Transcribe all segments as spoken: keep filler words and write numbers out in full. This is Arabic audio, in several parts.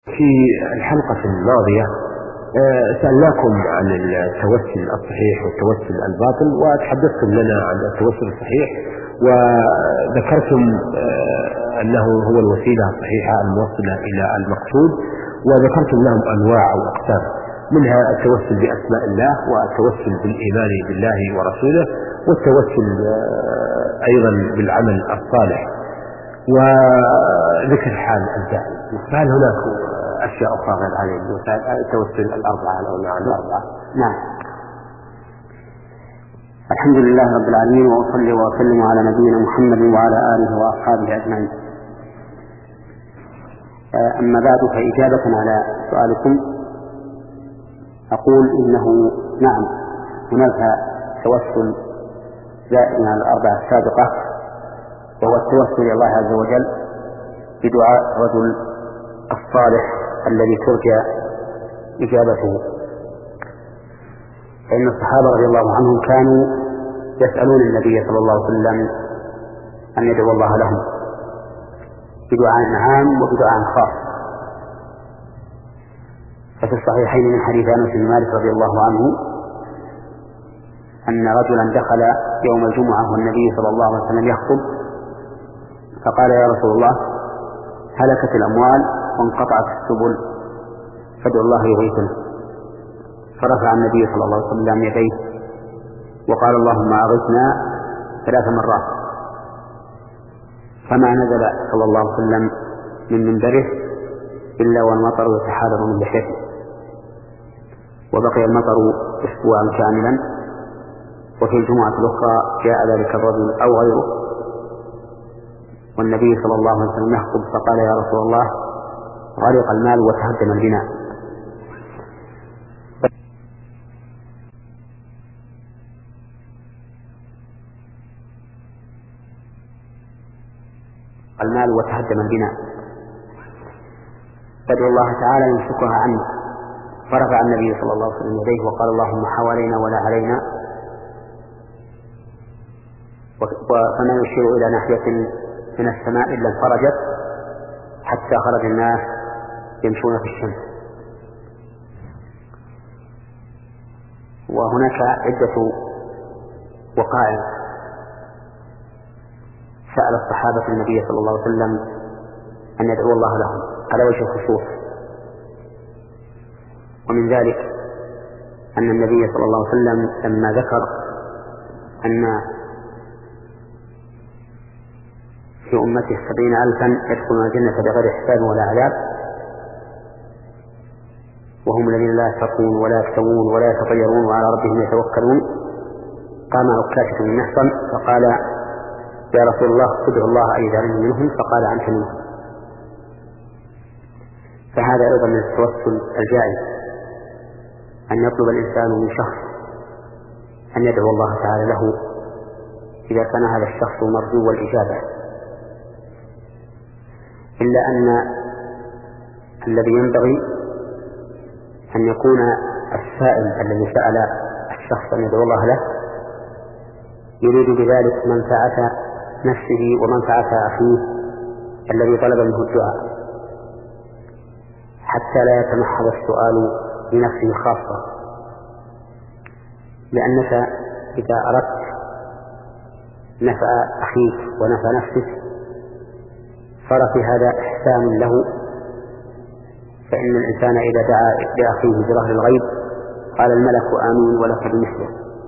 في الحلقة الماضية سألناكم عن التوسل الصحيح والتوسل الباطل، وتحدثتم لنا عن التوسل الصحيح وذكرتم أنه هو الوسيلة الصحيحة الموصلة إلى المقصود، وذكرتم لهم أنواع أو أقسام، منها التوسل بأسماء الله، والتوسل بالإيمان بالله ورسوله، والتوسل أيضا بالعمل الصالح، وذكر حال الداعي. فهل هناك أشياء أخرى غير هذه التوسل الأربعة أو النوع الأربعة؟ نعم. الحمد لله رب العالمين، وأصلي وأسلم على نبينا محمد وعلى آله وأصحابه أجمعين. أما بعد، فإجابة على سؤالكم أقول إنه نعم هناك توسل زائد على الأربعة السابقة، وهو التوسل إلى الله عز وجل بدعاء رجل الصالح الذي ترجى إجابته. فإن الصحابة رضي الله عنهم كانوا يسألون النبي صلى الله عليه وسلم أن يدعو الله لهم بدعاء عام وبدعاء خاص. ففي الصحيحين من حديث أنس بن مالك رضي الله عنه أن رجلا دخل يوم الجمعة والنبي صلى الله عليه وسلم يخطب، فقال: يا رسول الله، هلكت الأموال وانقطعت السبل، فادعوا الله يغيثنا. فرفع النبي صلى الله عليه وسلم يديه وقال: اللهم أغثنا ثلاث مرات. فما نزل صلى الله عليه وسلم من منبره إلا والمطر يتحادر من لحيته، وبقي المطر أسبوعا كاملا. وفي الجمعة الأخرى جاء ذلك الرجل أو غيره والنبي صلى الله عليه وسلم يخطب، فقال: يا رسول الله، غرق المال وتهدم البناء. المال وتهدم البناء، فادعو الله تعالى يمسكها عنه. فرفع النبي صلى الله عليه وسلم يديه وقال: اللهم حوالينا ولا علينا. فما يشير إلى ناحية من السماء إلا انفرجت حتى خرج الناس يمشون في الشمس. وهناك عدة وقائع سأل الصحابة النبي صلى الله عليه وسلم أن يدعو الله لهم على وجه الخصوص، ومن ذلك أن النبي صلى الله عليه وسلم لما ذكر أن في أمته سبعين ألفا يدخلون الجنة بغير حساب ولا عذاب، وهم الذين لا يتقون ولا يكتوون ولا يتطيرون وعلى ربهم يتوكلون، قام عكاشة بن محصن فقال: يا رسول الله، ادعو الله أن يجعلني منهم. فقال: أنت منهم. فهذا أيضا من التوسل الجائز، أن يطلب الإنسان من شخص أن يدعو الله تعالى له إذا كان هذا الشخص مرجو الإجابة، إلا أن الذي ينبغي أن يكون السائل الذي سأل الشخص أن يدعو الله له يريد بذلك منفعة نفسه ومنفعة أخيه الذي طلب منه الدعاء، حتى لا يتمحض السؤال لنفسه خاصة. لأنك إذا أردت نفع أخيك ونفع نفسك صار في هذا إحسان له، فإن الإنسان إذا دعا لأخيه بظهر الغيب قال الملك آمين ولك بمثله،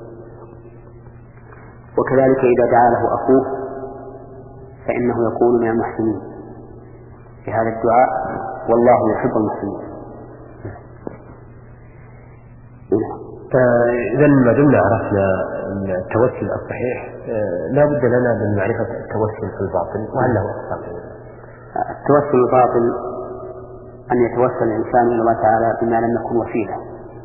وكذلك إذا دعا له أخوه فإنه يكون من المحسنين في هذا الدعاء، والله يحب المحسنين. فإذا ما دمنا عرفنا التوسل الصحيح لا بد لنا من معرفة التوسل الباطل، وهل له أقسام؟ التوسل الباطل أن يتوسل الإنسان إلى الله تعالى بما لم يكن وسيلة،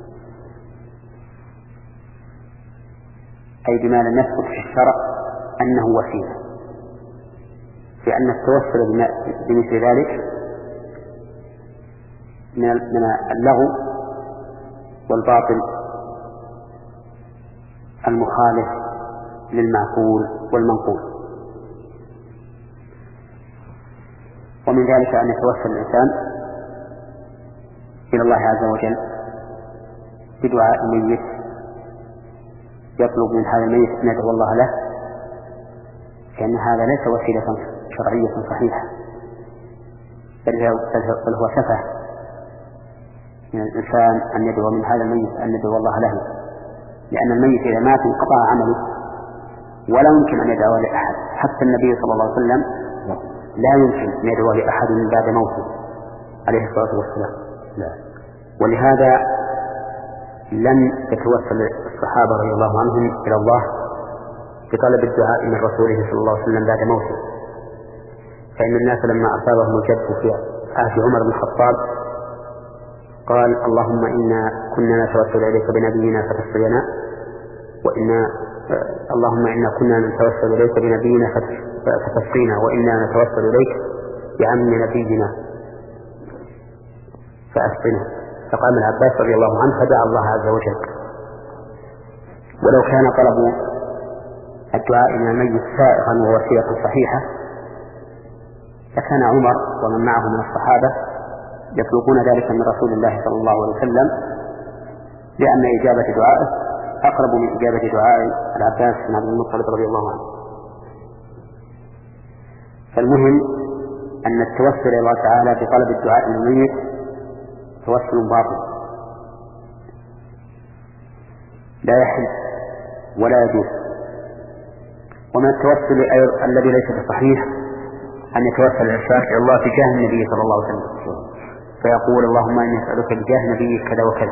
أي بما لم يثبت في الشرع أنه وسيلة، لأن التوسل بمثل ذلك من اللغو والباطل المخالف للمعقول والمنقول. ومن ذلك أن يتوسل الإنسان إلى الله عز وجل بدعاء الميت يطلب من هذا الميت أن يدعو الله له، لأن هذا ليس وسيلة شرعية صحيحة، بل هو سفه من الإنسان أن يدعو من هذا الميت أن يدعو الله له، لأن الميت إذا مات انقطع عمله ولا يمكن أن يدعو لأحد. حتى النبي صلى الله عليه وسلم لا يمكن أن يدعو لأحد من بعد موته عليه الصلاة والسلام. ولهذا لم يتوسل الصحابة رضي الله عنهم إلى الله بطلب الدعاء من رسوله صلى الله عليه وسلم بعد موته. فإن الناس لما أصابهم الجد في عهد عمر بن الخطاب قال: اللهم إنا كنا نتوسل إليك بنبينا فتسقينا، وإنا اللهم إنا كنا نتوسل إليك بنبينا فتسقينا، وإنا نتوسل إليك بعم نبينا فأسقنا. فقام العباس رضي الله عنه فدعا الله عز وجل. ولو كان طلب الدعاء من الميت سائغا ووسيلة صحيحة لكان عمر ومن معه من الصحابة يطلبون ذلك من رسول الله صلى الله عليه وسلم، لأن إجابة دعائه أقرب من إجابة دعاء العباس بن عبد المطلب رضي الله عنه. فالمهم أن التوسل إلى الله تعالى بطلب الدعاء من الميت توسل باطل لا يحل ولا يجوز. ومن التوسل الذي ليس بصحيح أن يتوسل الإنسان إلى الله في جاه النبي صلى الله عليه وسلم فيقول: اللهم إني أسألك بجاه نبيك كذا وكذا،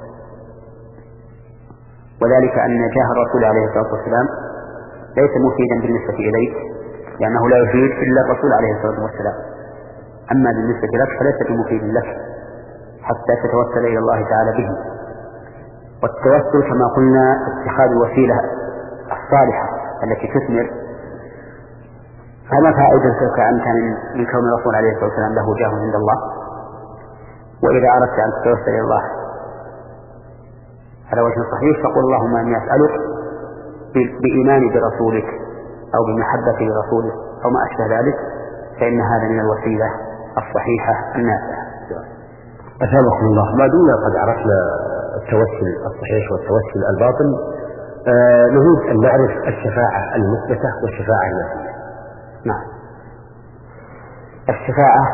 وذلك أن جاه الرسول عليه الصلاة والسلام ليس مفيدا بالنسبة إليك، لأنه لا يفيد إلا الرسول عليه الصلاة والسلام. أما بالنسبة لك فليس بمفيد لك حتى تتوسل إلى الله تعالى به. والتوسل كما قلنا اتخاذ الوسيلة الصالحة التي تثمر. فما فائدتك أنت من كون الرسول عليه الصلاة والسلام له جاه عند الله؟ وإذا أردت أن تتوسل إلى الله على وجه صحيح فقل: اللهم إني أسألك بإيماني برسولك أو بمحبتي لرسولك أو ما أشبه ذلك، فإن هذا من الوسيلة الصحيحة النافعة. أثابكم الله. ما دمنا قد عرفنا التوسل الصحيح والتوسل الباطل، آه نريد أن نعرف الشفاعة المثبتة والشفاعة النافية. نعم. الشفاعة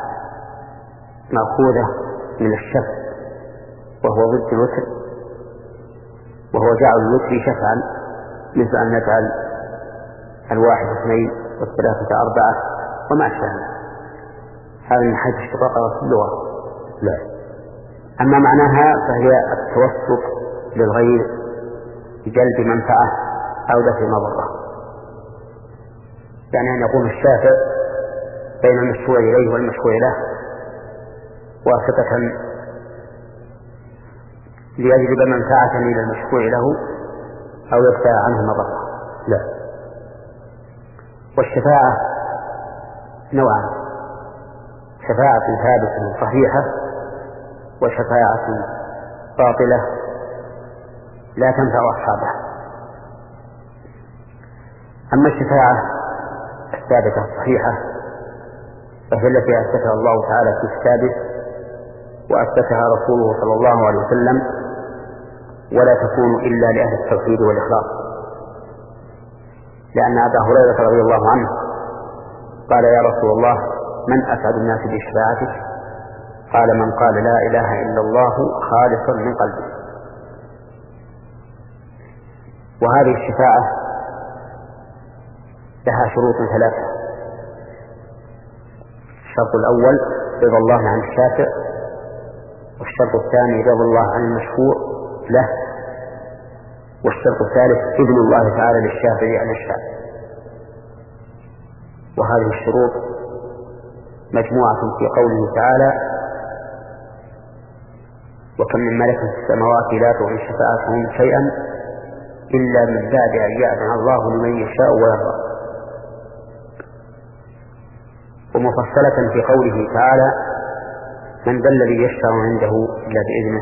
مأخوذة من الشفع وهو ضد الوتر، وهو جعل الوتر شفعا، مثل أن نجعل الواحد اثنين والثلاثة أربعة وما أشبه. هذا من حيث اشتقاق في اللغة. لا. أما معناها فهي التوسط للغير بجلب منفعة أو دفع مضرة، يعني أن يقوم الشافع بين المشفوع إليه والمشفوع له واسطة ليجلب منفعة إلى المشفوع له أو يدفع عنه مضرة. لا. والشفاعة نوعان: شفاعة ثابتة صحيحة وشفاعة باطلة لا تنفع أصحابها. أما الشفاعة الثابتة الصحيحة فهي التي أثبتها الله تعالى في كتابه وأثبتها رسوله صلى الله عليه وسلم، ولا تكون إلا لأهل التوحيد والإخلاص. لأن أبا هريرة رضي الله عنه قال: يا رسول الله من أسعد الناس بشفاعتك؟ قال: من قال لا إله إلا الله خالصا من قلبه. وهذه الشفاعة لها شروط ثلاثة: الشرط الأول رضا الله عن الشافع، والشرط الثاني رضا الله عن المشفوع له، والشرط الثالث إذن الله تعالى للشافع عن الشافع. وهذه الشروط مجموعة في قوله تعالى: وكم من ملك في السماوات لا تغني شفاعتهم شيئا إلا من بعد أن يأذن الله لمن يشاء ويرضى. ومفصلة في قوله تعالى: من ذا الذي يشفع عنده إلا بإذنه.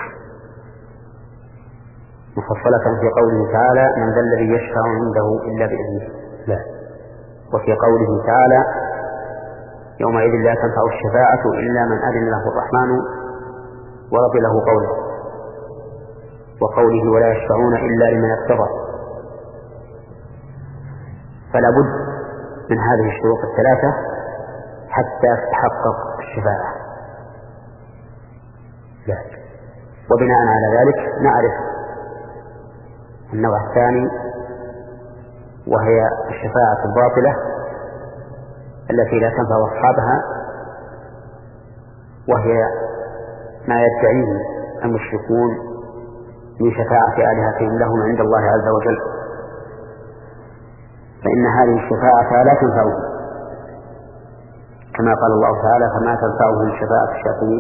مفصلة في قوله تعالى: من ذا الذي يشفع عنده إلا بإذنه. لا. وفي قوله تعالى: يومئذ لا تنفع الشفاعة إلا من أذن له الرحمن ورضي له قوله وقوله ولا يشفعون إلا لمن ارتضى. فلا بد من هذه الشروط الثلاثة حتى تتحقق الشفاعة. وبناء على ذلك نعرف النوع الثاني، وهي الشفاعة الباطلة التي لا تنفع أصحابها، وهي ما يدعيه المشركون من شفاعة آلهتهم لهم عند الله عز وجل، فإن هذه الشفاعة لا تنفعهم، كما قال الله تعالى فما تنفعهم شفاعة الشافعين.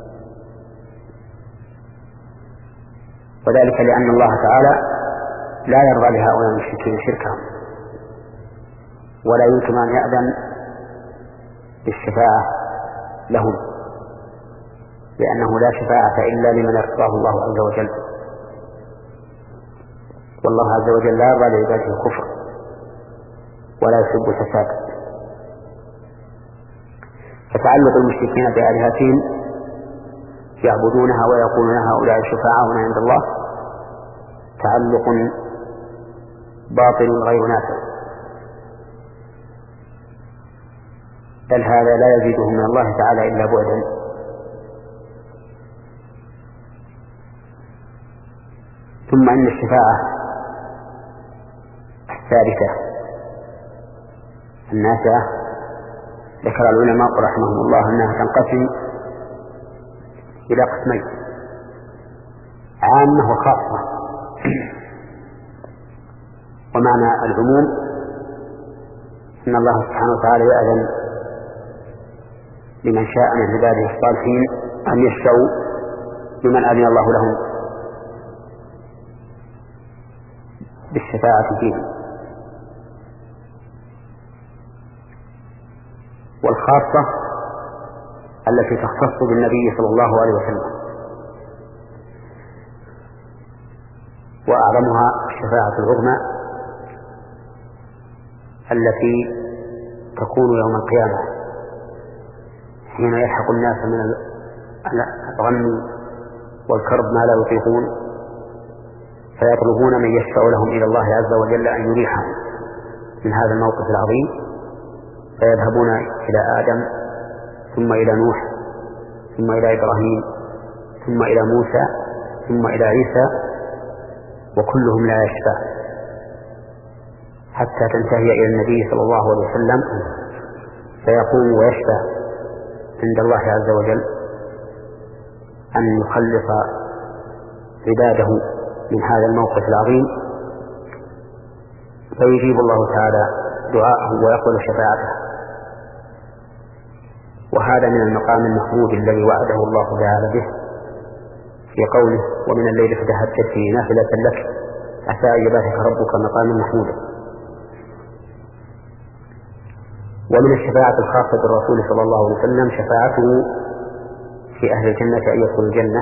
وذلك لأن الله تعالى لا يرضى لهؤلاء المشركين شركهم، ولا يمكن أن يأذن بالشفاعة لهم، لأنه لا شفاعة إلا لمن ارتضاه الله عز وجل، والله عز وجل لا يرضى لعباده الكفر ولا يحب الفساد. فتعلق المشركين بآلهتهم يعبدونها ويقولون هؤلاء شفاعاؤنا عند الله تعلق باطل غير نافع، بل هذا لا يزيدهم من الله تعالى إلا بعدا. ثم إن الشفاعة الثالثة النافعة ذكر العلماء رحمهم الله أنها تنقسم إلى قسمين: عامة وخاصة. ومعنى العموم أن الله سبحانه وتعالى يأذن لمن شاء من عباده الصالحين أن يشفعوا لمن أذن الله لهم بالشفاعة فيه. والخاصة التي تختص بالنبي صلى الله عليه وسلم، وأعظمها الشفاعة العظمى التي تكون يوم القيامة حين يلحق الناس من الغم والكرب ما لا يطيقون، فيطلبون من يشفع لهم إلى الله عز وجل أن يريحهم من هذا الموقف العظيم، فيذهبون إلى آدم ثم إلى نوح ثم إلى إبراهيم ثم إلى موسى ثم إلى عيسى، وكلهم لا يشفع حتى تنتهي إلى النبي صلى الله عليه وسلم، فيقوم ويشفع عند الله عز وجل أن يخلص عباده من هذا الموقف العظيم، فيجيب الله تعالى دعاءه ويقبل شفاعته. وهذا من المقام المحمود الذي وعده الله تعالى به في قوله ومن الليل فتهجد فيه نافلة لك عسى أن يبعثك ربك مقاما محمودا. ومن الشفاعة الخاصة بالرسول صلى الله عليه وسلم شفاعته في أهل الجنة أن يدخلوا الجنة،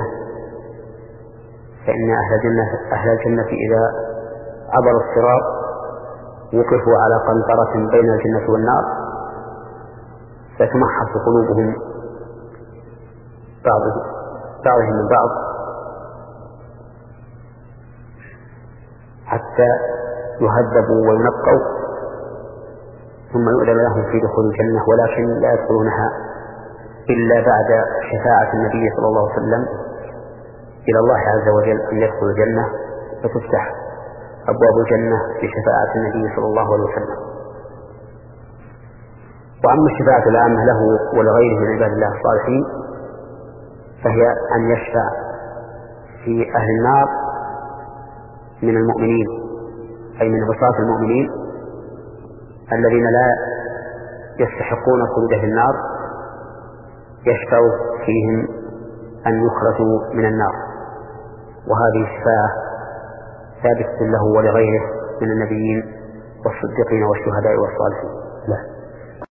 فإن أهل الجنة, أهل الجنة إذا عبروا الصراط وقفوا على قنطرة بين الجنة والنار فتمحص قلوبهم بعضهم من بعض حتى يهذبوا وينقوا، ثم يؤذن لهم في دخول الجنة، ولكن لا يدخلونها إلا بعد شفاعة النبي صلى الله عليه وسلم إلى الله عز وجل أن يدخل الجنة، فتفتح أبواب الجنة بشفاعة النبي صلى الله عليه وسلم. وأما الشفاعة العامة له ولغيره من عباد الله الصالحين فهي أن يشفع في أهل النار من المؤمنين، أي من عصاة المؤمنين الذين لا يستحقون الخلود في النار، يشفع فيهم أن يخرجوا من النار. وهذه الشفاعة ثابتة له ولغيره من النبيين والصديقين والشهداء والصالحين. لا.